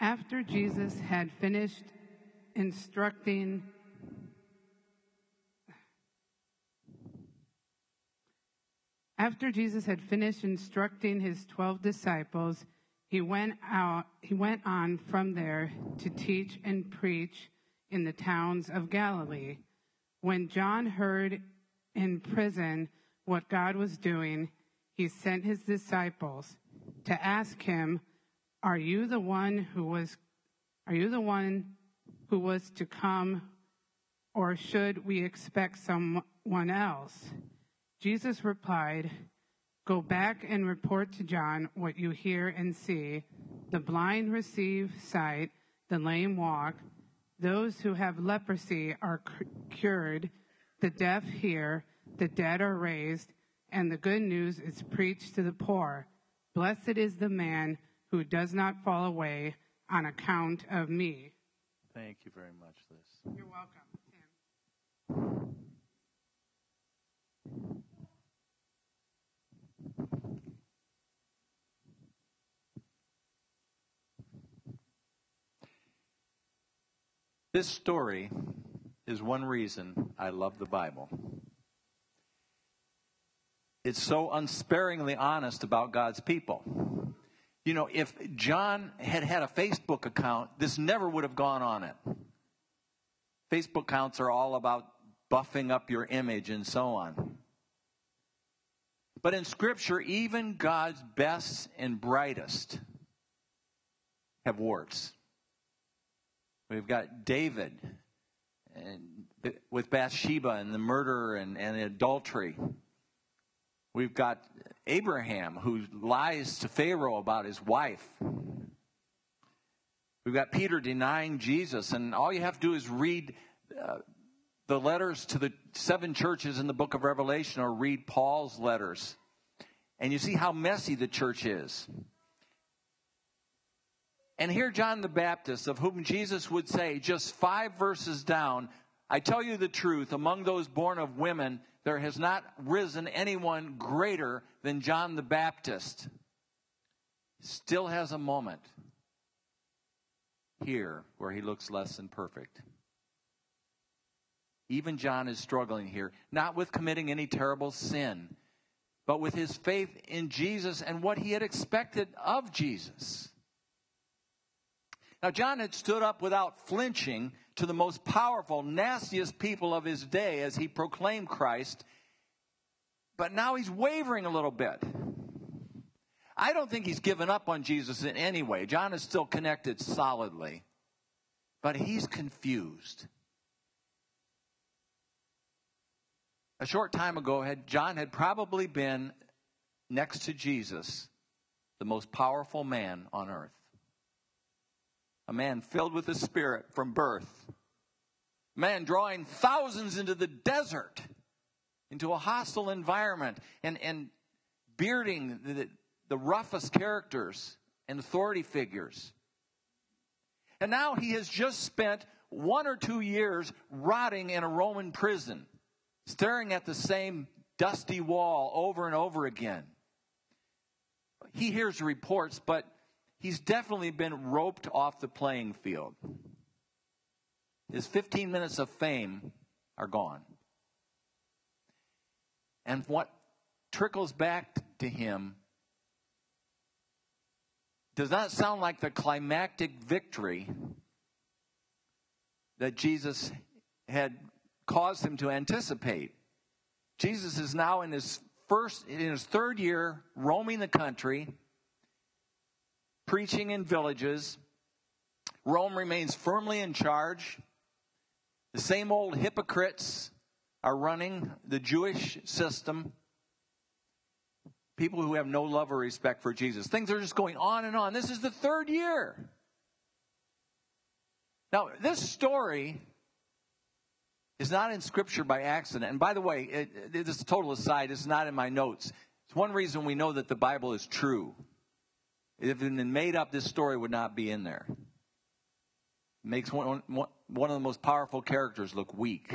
After Jesus had finished instructing his 12 disciples, he went on from there to teach and preach in the towns of Galilee. When John heard in prison what God was doing, he sent his disciples to ask him, Are you the one who was to come, or should we expect someone else? Jesus replied, Go back and report to John what you hear and see. The blind receive sight, the lame walk, those who have leprosy are cured, the deaf hear, the dead are raised, and the good news is preached to the poor. Blessed is the man who does not fall away on account of me. Thank you very much, Liz. You're welcome, Tim. This story is one reason I love the Bible. It's so unsparingly honest about God's people. You know, if John had had a Facebook account, this never would have gone on it. Facebook accounts are all about buffing up your image and so on. But in Scripture, even God's best and brightest have warts. We've got David and with Bathsheba and the murder and the adultery. We've got Abraham who lies to Pharaoh about his wife. We've got Peter denying Jesus, and all you have to do is read the letters to the 7 churches in the book of Revelation, or read Paul's letters, and you see how messy the church is. And here John the Baptist, of whom Jesus would say, just 5 verses down, I tell you the truth, among those born of women, there has not risen anyone greater than John the Baptist. Still has a moment here where he looks less than perfect. Even John is struggling here, not with committing any terrible sin, but with his faith in Jesus and what he had expected of Jesus. Now, John had stood up without flinching to the most powerful, nastiest people of his day as he proclaimed Christ, but now he's wavering a little bit. I don't think he's given up on Jesus in any way. John is still connected solidly, but he's confused. A short time ago, John had probably been, next to Jesus, the most powerful man on earth. A man filled with the Spirit from birth. A man drawing thousands into the desert, into a hostile environment, and bearding the roughest characters and authority figures. And now he has just spent 1 or 2 years rotting in a Roman prison, staring at the same dusty wall over and over again. He hears reports, but he's definitely been roped off the playing field. His 15 minutes of fame are gone. And what trickles back to him does not sound like the climactic victory that Jesus had caused him to anticipate. Jesus is now in his 3rd year roaming the country, preaching in villages. Rome remains firmly in charge. The same old hypocrites are running the Jewish system. People who have no love or respect for Jesus. Things are just going on and on. This is the 3rd year. Now, this story is not in Scripture by accident. And by the way, this is a total aside. It's not in my notes. It's one reason we know that the Bible is true. If it had been made up, this story would not be in there. It makes one of the most powerful characters look weak.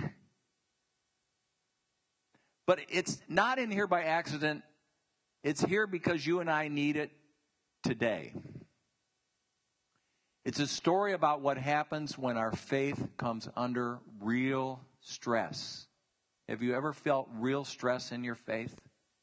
But it's not in here by accident. It's here because you and I need it today. It's a story about what happens when our faith comes under real stress. Have you ever felt real stress in your faith?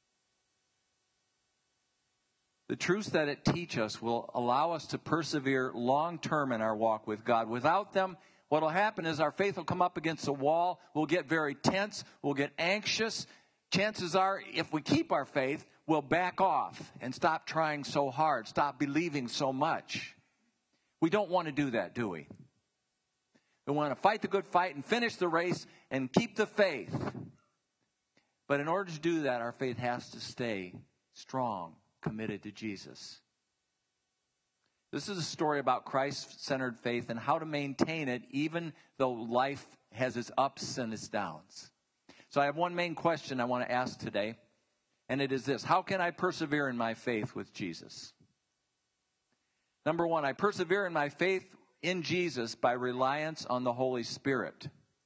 The truths that it teaches us will allow us to persevere long-term in our walk with God. Without them, what will happen is our faith will come up against a wall. We'll get very tense. We'll get anxious. Chances are, if we keep our faith, we'll back off and stop trying so hard, stop believing so much. We don't want to do that, do we? We want to fight the good fight and finish the race and keep the faith. But in order to do that, our faith has to stay strong, committed to Jesus. This is a story about Christ-centered faith and how to maintain it even though life has its ups and its downs. So I have one main question I want to ask today, and it is this: how can I persevere in my faith with Jesus? Number one, I persevere in my faith in Jesus by reliance on the Holy Spirit.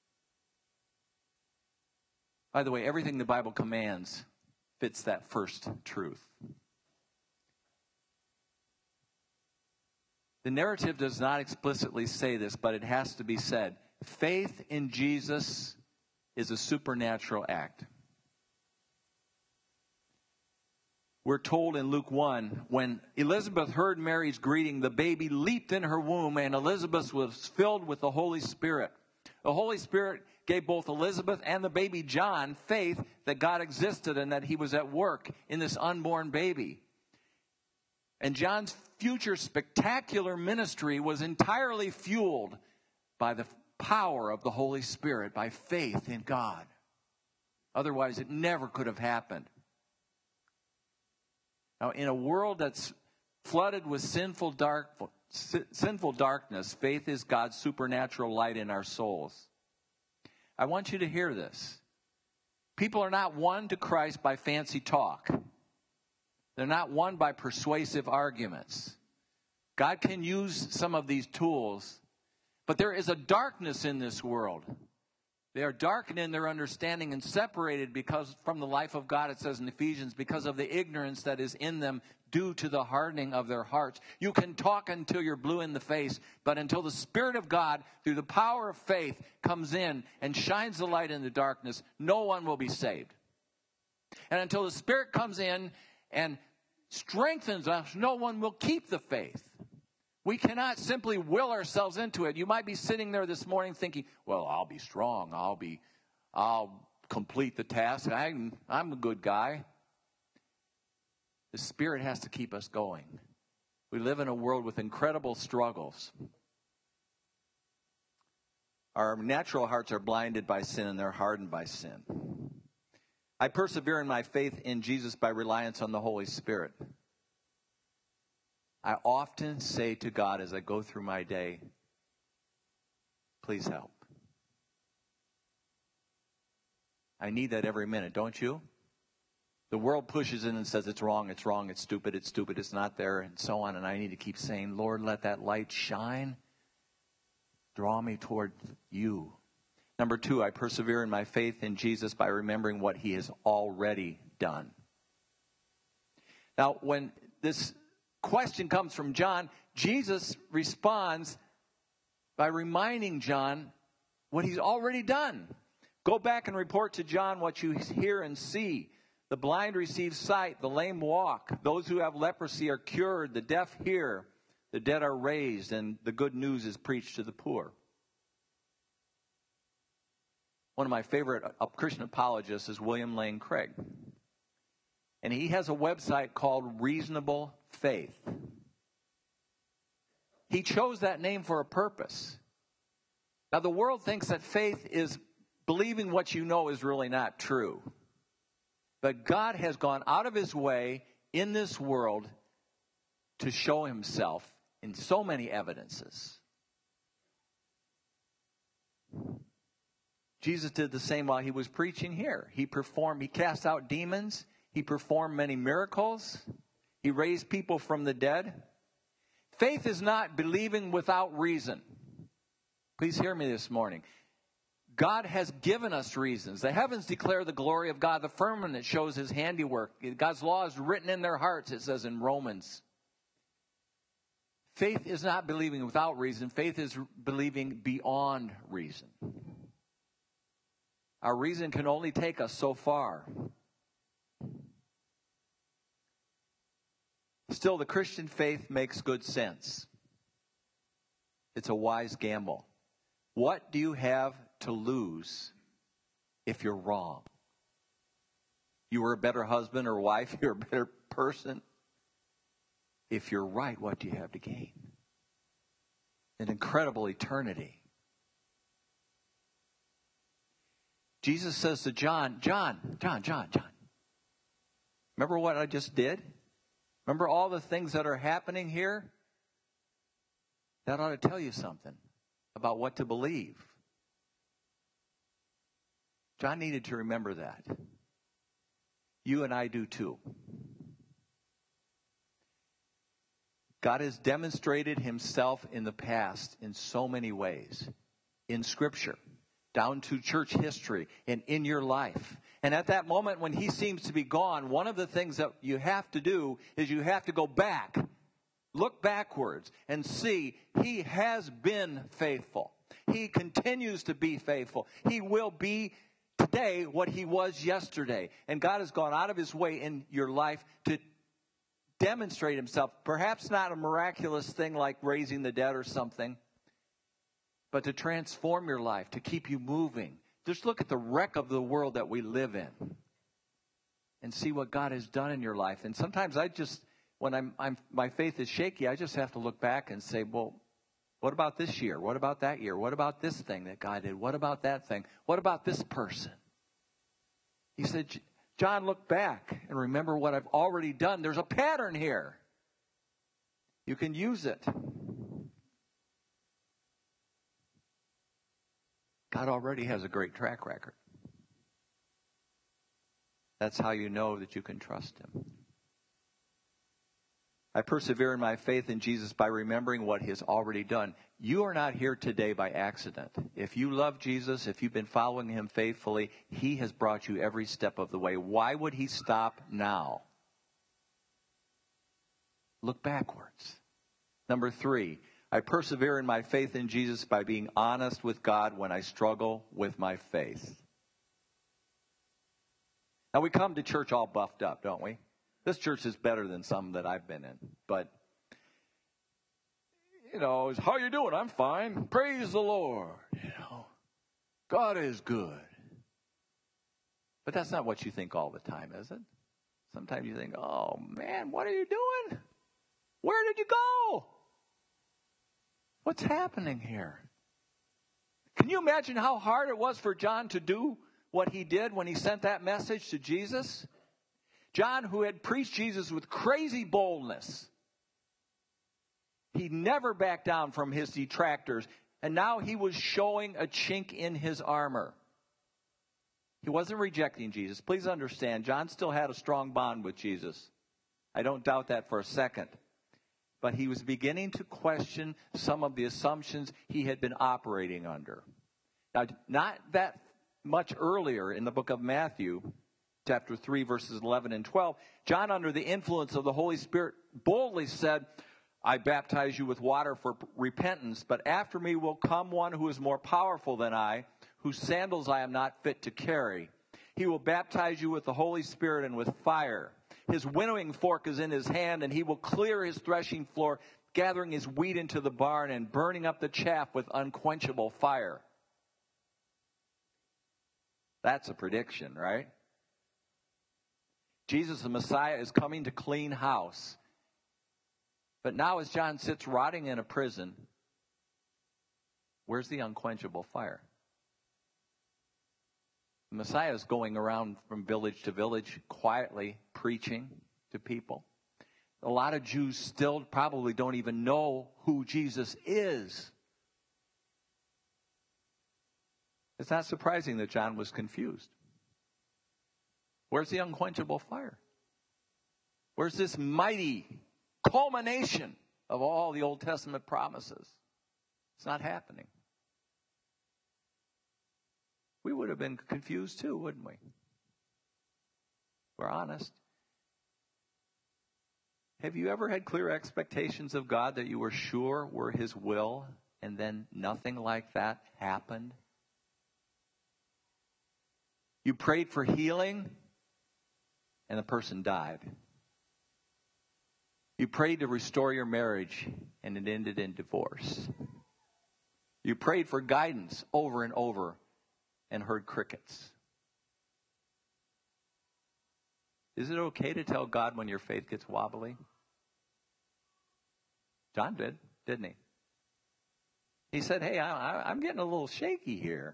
By the way, everything the Bible commands fits that first truth. The narrative does not explicitly say this, but it has to be said. Faith in Jesus is a supernatural act. We're told in Luke 1, when Elizabeth heard Mary's greeting, the baby leaped in her womb, and Elizabeth was filled with the Holy Spirit. The Holy Spirit gave both Elizabeth and the baby John faith that God existed and that he was at work in this unborn baby. And John's future spectacular ministry was entirely fueled by the power of the Holy Spirit, by faith in God. Otherwise, it never could have happened. Now, in a world that's flooded with sinful darkness, faith is God's supernatural light in our souls. I want you to hear this. People are not won to Christ by fancy talk. They're not won by persuasive arguments. God can use some of these tools, but there is a darkness in this world. They are darkened in their understanding and separated because from the life of God, it says in Ephesians, because of the ignorance that is in them due to the hardening of their hearts. You can talk until you're blue in the face, but until the Spirit of God, through the power of faith, comes in and shines the light in the darkness, no one will be saved. And until the Spirit comes in and strengthens us, no one will keep the faith. We cannot simply will ourselves into it. You might be sitting there this morning thinking, well, I'll be strong. I'll complete the task. I'm a good guy. The Spirit has to keep us going. We live in a world with incredible struggles. Our natural hearts are blinded by sin and they're hardened by sin. I persevere in my faith in Jesus by reliance on the Holy Spirit. I often say to God as I go through my day, please help. I need that every minute, don't you? The world pushes in and says it's wrong, it's stupid, it's not there, and so on. And I need to keep saying, Lord, let that light shine. Draw me toward you. Number two, I persevere in my faith in Jesus by remembering what he has already done. Now, when this question comes from John, Jesus responds by reminding John what he's already done. Go back and report to John what you hear and see. The blind receive sight, the lame walk, those who have leprosy are cured, the deaf hear, the dead are raised, and the good news is preached to the poor. One of my favorite Christian apologists is William Lane Craig. And he has a website called Reasonable Faith. He chose that name for a purpose. Now, the world thinks that faith is believing what you know is really not true. But God has gone out of his way in this world to show himself in so many evidences. Jesus did the same while he was preaching here. He cast out demons. He performed many miracles. He raised people from the dead. Faith is not believing without reason. Please hear me this morning. God has given us reasons. The heavens declare the glory of God. The firmament shows his handiwork. God's law is written in their hearts, it says in Romans. Faith is not believing without reason. Faith is believing beyond reason. Our reason can only take us so far. Still, the Christian faith makes good sense. It's a wise gamble. What do you have to lose if you're wrong? You were a better husband or wife, you're a better person. If you're right, what do you have to gain? An incredible eternity. Jesus says to John, John. Remember what I just did? Remember all the things that are happening here? That ought to tell you something about what to believe. John needed to remember that. You and I do too. God has demonstrated himself in the past in so many ways. In Scripture, down to church history, and in your life. And at that moment when he seems to be gone, one of the things that you have to do is you have to go back. Look backwards and see he has been faithful. He continues to be faithful. He will be today what he was yesterday. And God has gone out of his way in your life to demonstrate himself. Perhaps not a miraculous thing like raising the dead or something, but to transform your life, to keep you moving. Just look at the wreck of the world that we live in and see what God has done in your life. And sometimes when my faith is shaky, I just have to look back and say, well, what about this year? What about that year? What about this thing that God did? What about that thing? What about this person? He said, John, look back and remember what I've already done. There's a pattern here. You can use it. God already has a great track record. That's how you know that you can trust him. I persevere in my faith in Jesus by remembering what he has already done. You are not here today by accident. If you love Jesus, if you've been following him faithfully, he has brought you every step of the way. Why would he stop now? Look backwards. Number 3, I persevere in my faith in Jesus by being honest with God when I struggle with my faith. Now, we come to church all buffed up, don't we? This church is better than some that I've been in. But, how you doing? I'm fine. Praise the Lord. God is good. But that's not what you think all the time, is it? Sometimes you think, oh, man, what are you doing? Where did you go? What's happening here? Can you imagine how hard it was for John to do what he did when he sent that message to Jesus? John, who had preached Jesus with crazy boldness, he never backed down from his detractors, and now he was showing a chink in his armor. He wasn't rejecting Jesus. Please understand, John still had a strong bond with Jesus. I don't doubt that for a second. But he was beginning to question some of the assumptions he had been operating under. Now, not that much earlier in the book of Matthew, chapter 3, verses 11 and 12, John, under the influence of the Holy Spirit, boldly said, I baptize you with water for repentance, but after me will come one who is more powerful than I, whose sandals I am not fit to carry. He will baptize you with the Holy Spirit and with fire. His winnowing fork is in his hand, and he will clear his threshing floor, gathering his wheat into the barn and burning up the chaff with unquenchable fire. That's a prediction, right? Jesus, the Messiah, is coming to clean house. But now as John sits rotting in a prison, where's the unquenchable fire? The Messiah is going around from village to village, quietly preaching to people. A lot of Jews still probably don't even know who Jesus is. It's not surprising that John was confused. Where's the unquenchable fire? Where's this mighty culmination of all the Old Testament promises? It's not happening. We would have been confused too, wouldn't we? We're honest. Have you ever had clear expectations of God that you were sure were His will, and then nothing like that happened? You prayed for healing, and the person died. You prayed to restore your marriage, and it ended in divorce. You prayed for guidance over and over and heard crickets. Is it okay to tell God when your faith gets wobbly? John did, didn't he? He said, hey, I'm getting a little shaky here.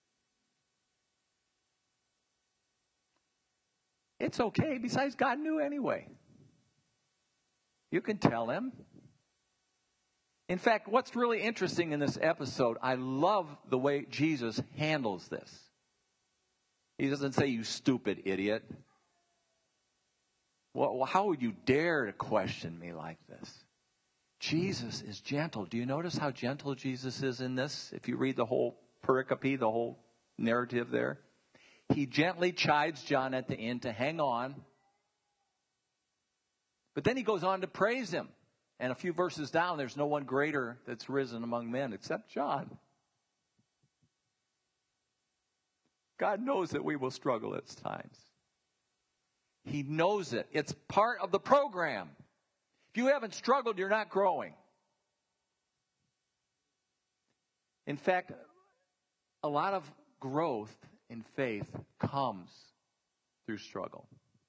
It's okay. Besides, God knew anyway. You can tell him. In fact, what's really interesting in this episode, I love the way Jesus handles this. He doesn't say, you stupid idiot. Well, how would you dare to question me like this? Jesus is gentle. Do you notice how gentle Jesus is in this? If you read the whole pericope, the whole narrative there. He gently chides John at the end to hang on. But then he goes on to praise him. And a few verses down, there's no one greater that's risen among men except John. God knows that we will struggle at times. He knows it. It's part of the program. If you haven't struggled, you're not growing. In fact, a lot of growth in faith comes through struggle.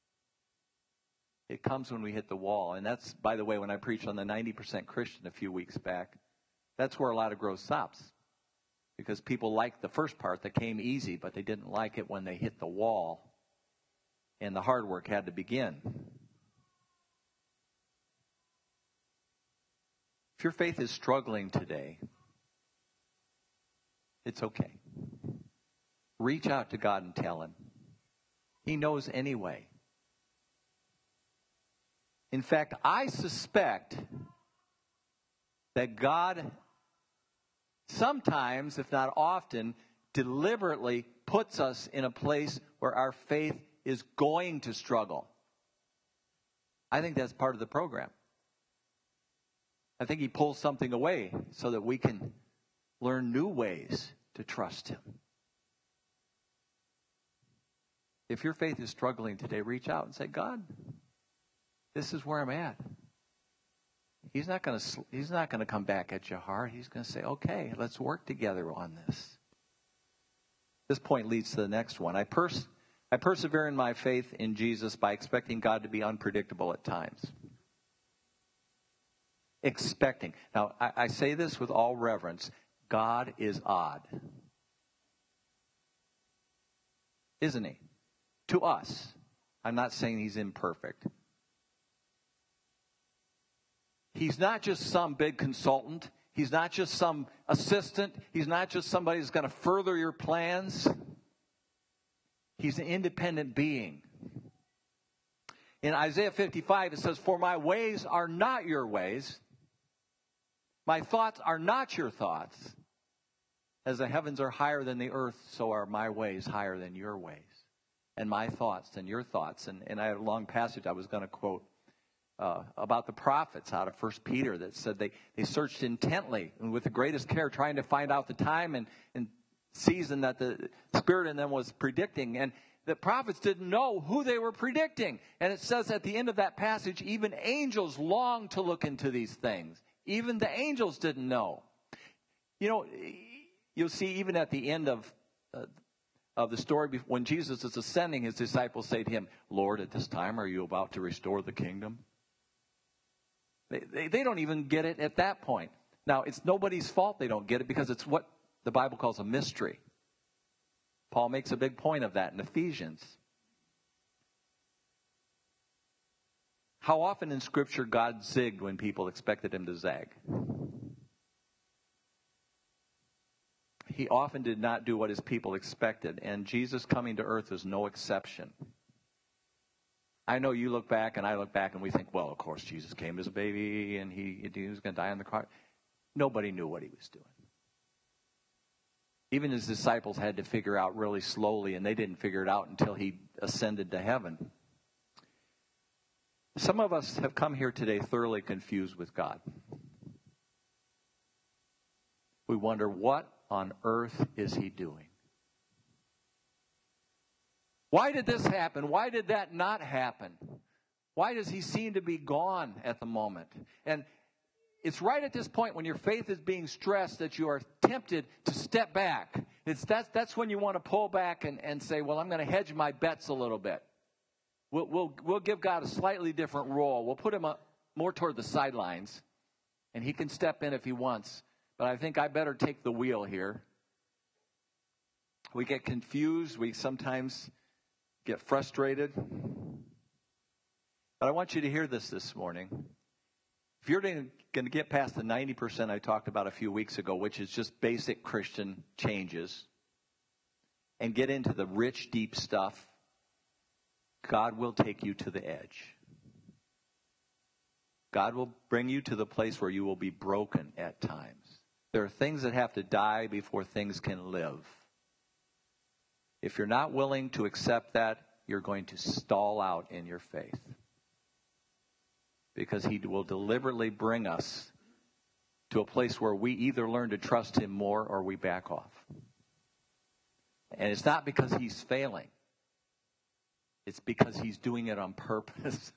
It comes when we hit the wall. And that's, by the way, when I preached on the 90% Christian a few weeks back, that's where a lot of growth stops. Because people liked the first part that came easy, but they didn't like it when they hit the wall. And the hard work had to begin. If your faith is struggling today, it's okay. Reach out to God and tell him. He knows anyway. In fact, I suspect that God sometimes, if not often, deliberately puts us in a place where our faith is going to struggle. I think that's part of the program. I think he pulls something away so that we can learn new ways to trust him. If your faith is struggling today, reach out and say, God, this is where I'm at. He's not going to come back at you hard. He's going to say, okay, let's work together on this. This point leads to the next one. I persevere in my faith in Jesus by expecting God to be unpredictable at times. Expecting. Now, I say this with all reverence. God is odd. Isn't he? To us. I'm not saying he's imperfect. He's not just some big consultant. He's not just some assistant. He's not just somebody who's going to further your plans. He's an independent being. In Isaiah 55, it says, for my ways are not your ways. My thoughts are not your thoughts. As the heavens are higher than the earth, so are my ways higher than your ways. And my thoughts than your thoughts. And I had a long passage I was going to quote about the prophets out of 1 Peter that said they searched intently and with the greatest care trying to find out the time and season that the Spirit in them was predicting. And the prophets didn't know who they were predicting. And it says at the end of that passage, even angels long to look into these things. Even the angels didn't know. You know, you'll see even at the end of the story, when Jesus is ascending, his disciples say to him, Lord, at this time are you about to restore the kingdom? They don't even get it at that point. Now, it's nobody's fault they don't get it because it's what the Bible calls a mystery. Paul makes a big point of that in Ephesians. How often in Scripture God zigged when people expected him to zag? He often did not do what his people expected, and Jesus coming to earth is no exception. I know you look back and I look back and we think, well, of course, Jesus came as a baby and he was going to die on the cross. Nobody knew what he was doing. Even his disciples had to figure out really slowly, and they didn't figure it out until he ascended to heaven. Some of us have come here today thoroughly confused with God. We wonder, what on earth is he doing? Why did this happen? Why did that not happen? Why does he seem to be gone at the moment? And it's right at this point when your faith is being stressed that you are tempted to step back. That's when you want to pull back and say, well, I'm going to hedge my bets a little bit. We'll give God a slightly different role. We'll put him more toward the sidelines, and he can step in if he wants. But I think I better take the wheel here. We get confused. We sometimes get frustrated. But I want you to hear this morning. If you're going to get past the 90% I talked about a few weeks ago, which is just basic Christian changes, and get into the rich, deep stuff, God will take you to the edge. God will bring you to the place where you will be broken at times. There are things that have to die before things can live. If you're not willing to accept that, you're going to stall out in your faith. Because he will deliberately bring us to a place where we either learn to trust him more or we back off. And it's not because he's failing. It's because he's doing it on purpose.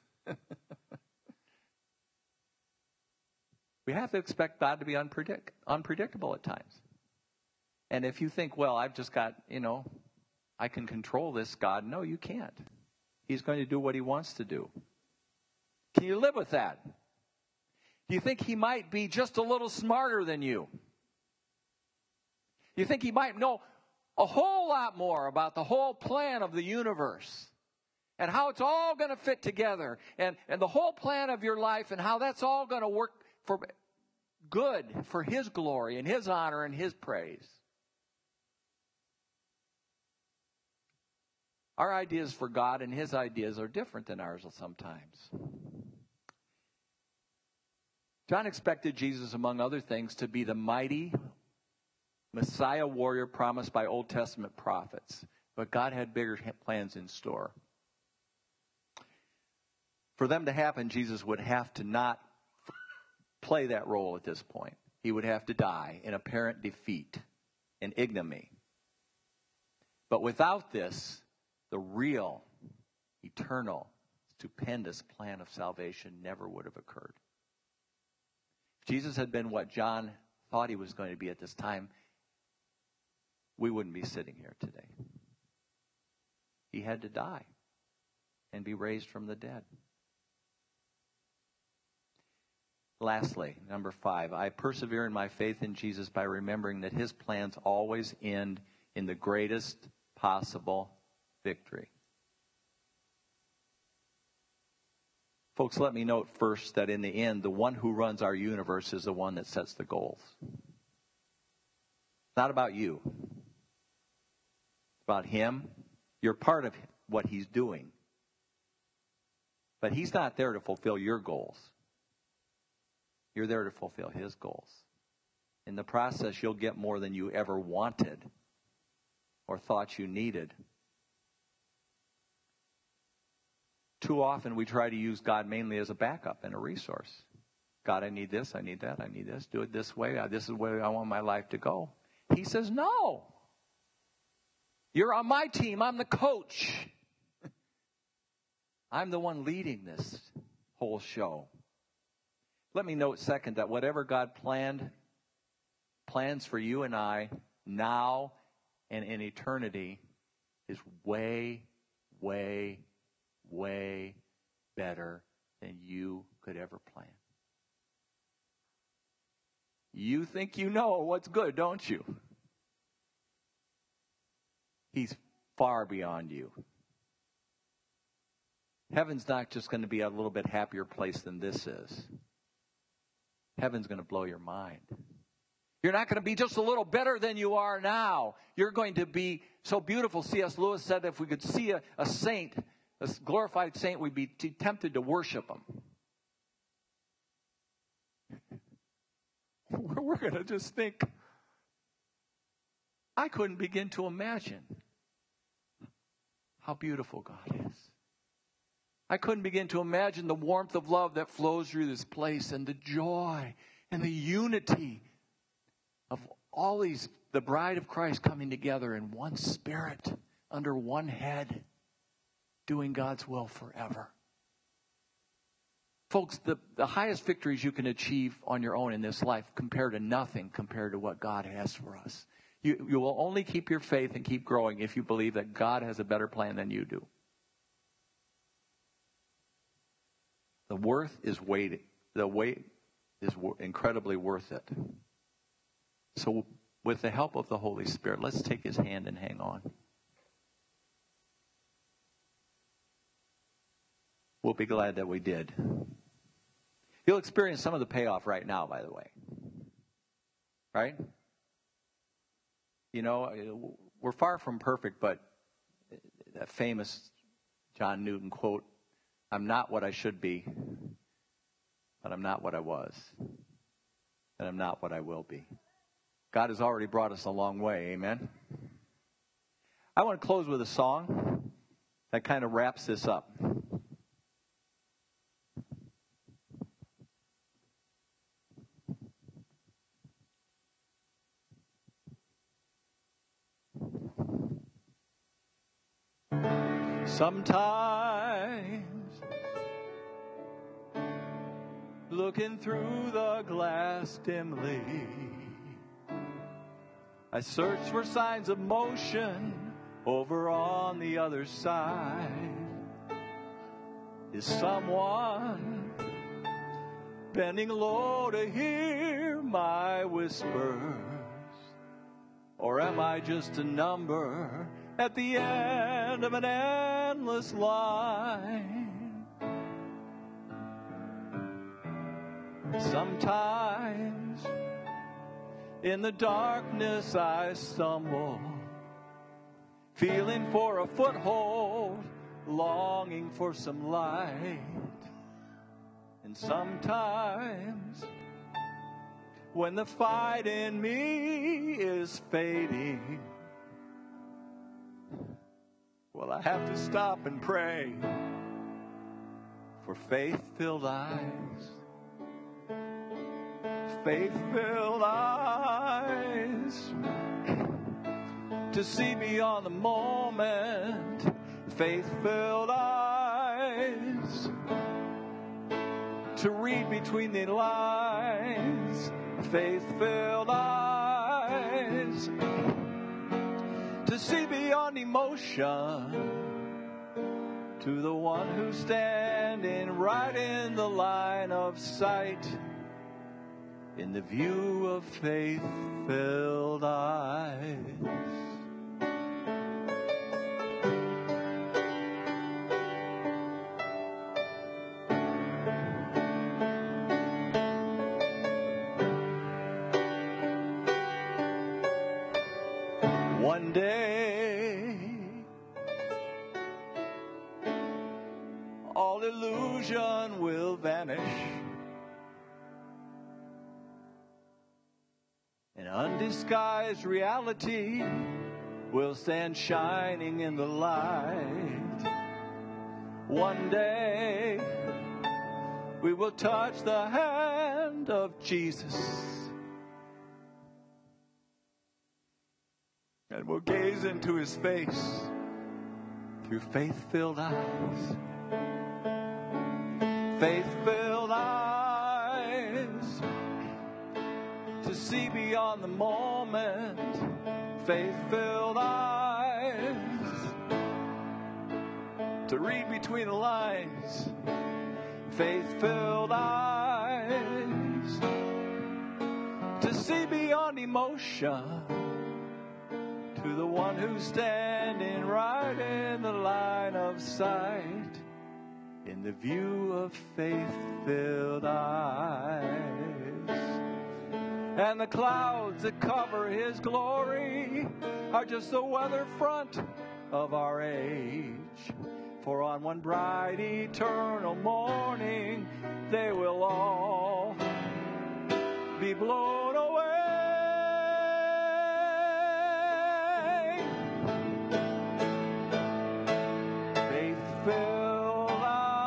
We have to expect God to be unpredictable at times. And if you think, well, I've just got, I can control this, God. No, you can't. He's going to do what he wants to do. Can you live with that? Do you think he might be just a little smarter than you? Do you think he might know a whole lot more about the whole plan of the universe and how it's all going to fit together and the whole plan of your life and how that's all going to work for good, for his glory and his honor and his praise? Our ideas for God and his ideas are different than ours sometimes. John expected Jesus, among other things, to be the mighty Messiah warrior promised by Old Testament prophets. But God had bigger plans in store. For them to happen, Jesus would have to not play that role at this point. He would have to die in apparent defeat and ignominy. But without this, the real, eternal, stupendous plan of salvation never would have occurred. If Jesus had been what John thought he was going to be at this time, we wouldn't be sitting here today. He had to die and be raised from the dead. Lastly, number 5, I persevere in my faith in Jesus by remembering that his plans always end in the greatest possible victory. Folks, let me note first that in the end, the one who runs our universe is the one that sets the goals. It's not about you. It's about him. You're part of what he's doing. But he's not there to fulfill your goals. You're there to fulfill his goals. In the process, you'll get more than you ever wanted or thought you needed. Too often we try to use God mainly as a backup and a resource. God, I need this, I need that, I need this. Do it this way. This is the way I want my life to go. He says, no. You're on my team. I'm the coach. I'm the one leading this whole show. Let me note, second, that whatever God plans for you and I now and in eternity is way, way, way better than you could ever plan. You think you know what's good, don't you? He's far beyond you. Heaven's not just going to be a little bit happier place than this is. Heaven's going to blow your mind. You're not going to be just a little better than you are now. You're going to be so beautiful. C.S. Lewis said if we could see a saint, a glorified saint, we'd be tempted to worship him. We're going to just think, I couldn't begin to imagine how beautiful God is. I couldn't begin to imagine the warmth of love that flows through this place and the joy and the unity of all these, the bride of Christ coming together in one spirit, under one head, doing God's will forever. Folks, the highest victories you can achieve on your own in this life compare to nothing compared to what God has for us. You will only keep your faith and keep growing if you believe that God has a better plan than you do. The worth is waiting. The wait is incredibly worth it. So with the help of the Holy Spirit, let's take his hand and hang on. We'll be glad that we did. You'll experience some of the payoff right now, by the way. Right? You know, we're far from perfect, but that famous John Newton quote, "I'm not what I should be, but I'm not what I was, and I'm not what I will be." God has already brought us a long way, amen? I want to close with a song that kind of wraps this up. Sometimes, looking through the glass dimly, I search for signs of motion over on the other side. Is someone bending low to hear my whispers? Or am I just a number at the end of an endless line? Sometimes in the darkness I stumble, feeling for a foothold, longing for some light. And sometimes when the fight in me is fading, well, I have to stop and pray for faith-filled eyes. Faith-filled eyes to see beyond the moment. Faith-filled eyes to read between the lines. Faith-filled eyes to see beyond emotion, to the one who's standing right in the line of sight, in the view of faith-filled eyes. One day, all illusion will vanish, and undisguised reality will stand shining in the light. One day, we will touch the hand of Jesus, and we'll gaze into his face through faith-filled eyes. Faith-filled eyes to see beyond the moment. Faith-filled eyes to read between the lines. Faith-filled eyes to see beyond emotion, to the one who's standing right in the line of sight, in the view of faith-filled eyes. And the clouds that cover his glory are just the weather front of our age. For on one bright eternal morning, they will all be blown away. Faith-filled eyes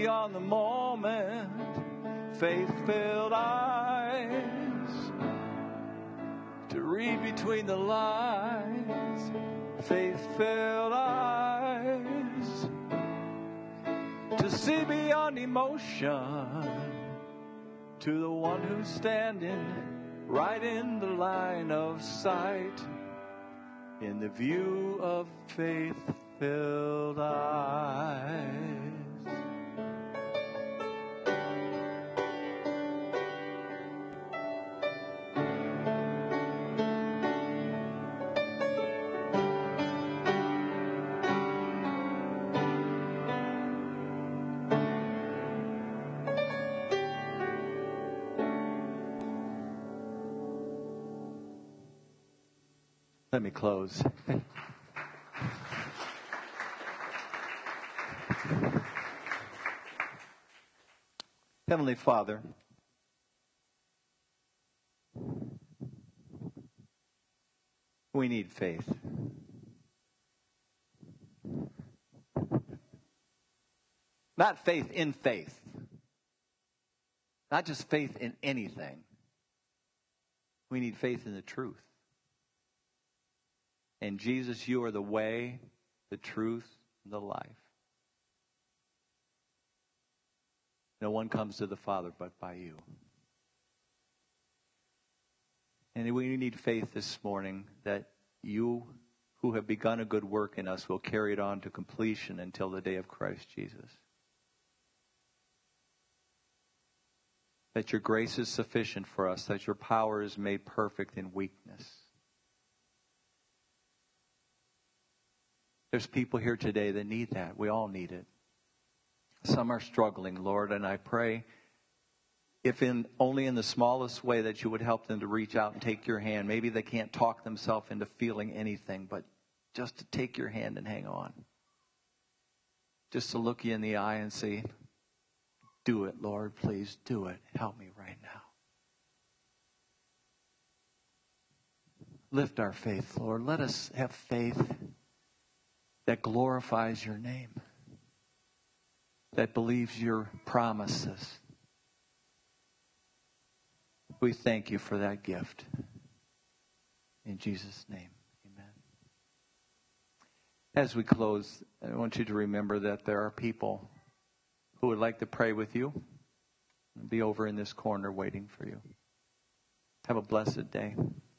beyond the moment, faith-filled eyes to read between the lines, faith-filled eyes to see beyond emotion, to the one who's standing right in the line of sight, in the view of faith-filled eyes. Let me close. Heavenly Father, we need faith. Not faith in faith. Not just faith in anything. We need faith in the truth. And Jesus, you are the way, the truth, and the life. No one comes to the Father but by you. And we need faith this morning that you who have begun a good work in us will carry it on to completion until the day of Christ Jesus. That your grace is sufficient for us, that your power is made perfect in weakness. There's people here today that need that. We all need it. Some are struggling, Lord, and I pray if only in the smallest way that you would help them to reach out and take your hand. Maybe they can't talk themselves into feeling anything, but just to take your hand and hang on. Just to look you in the eye and say, do it, Lord, please do it. Help me right now. Lift our faith, Lord. Let us have faith that glorifies your name, that believes your promises. We thank you for that gift. In Jesus' name, amen. As we close, I want you to remember that there are people who would like to pray with you and be over in this corner waiting for you. Have a blessed day.